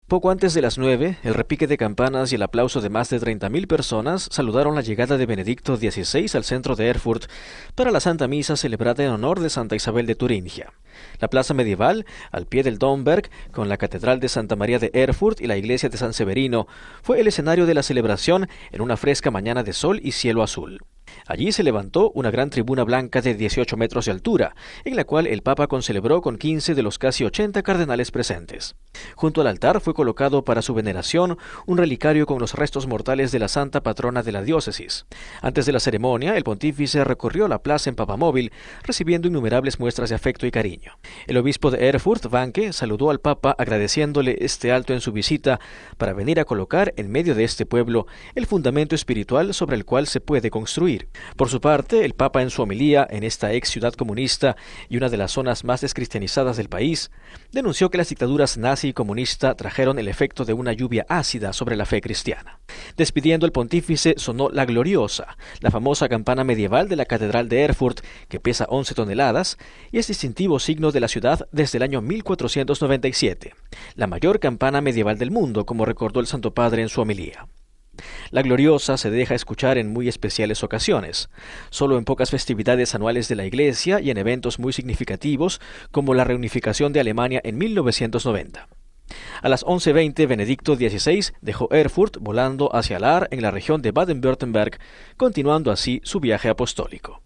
Poco antes de las 9, el repique de campanas y el aplauso de más de 30.000 personas saludaron la llegada de Benedicto XVI al centro de Erfurt para la Santa Misa celebrada en honor de Santa Isabel de Turingia. La plaza medieval, al pie del Domberg, con la Catedral de Santa María de Erfurt y la iglesia de San Severino, fue el escenario de la celebración en una fresca mañana de sol y cielo azul. Allí se levantó una gran tribuna blanca de 18 metros de altura, en la cual el Papa concelebró con 15 de los casi 80 cardenales presentes. Junto al altar fue colocado para su veneración un relicario con los restos mortales de la santa patrona de la diócesis. Antes de la ceremonia, el pontífice recorrió la plaza en papamóvil, recibiendo innumerables muestras de afecto y cariño. El obispo de Erfurt, Wanke, saludó al Papa agradeciéndole este alto en su visita para venir a colocar en medio de este pueblo el fundamento espiritual sobre el cual se puede construir. Por su parte, el Papa en su homilía en esta ex ciudad comunista y una de las zonas más descristianizadas del país, denunció que las dictaduras nazi y comunista trajeron el efecto de una lluvia ácida sobre la fe cristiana. Despidiendo al pontífice sonó la gloriosa, la famosa campana medieval de la Catedral de Erfurt, que pesa 11 toneladas y es distintivo signo de la ciudad desde el año 1497, la mayor campana medieval del mundo, como recordó el Santo Padre en su homilía. La gloriosa se deja escuchar en muy especiales ocasiones, solo en pocas festividades anuales de la Iglesia y en eventos muy significativos como la reunificación de Alemania en 1990. A las 11:20, Benedicto XVI dejó Erfurt volando hacia Lahr en la región de Baden-Württemberg, continuando así su viaje apostólico.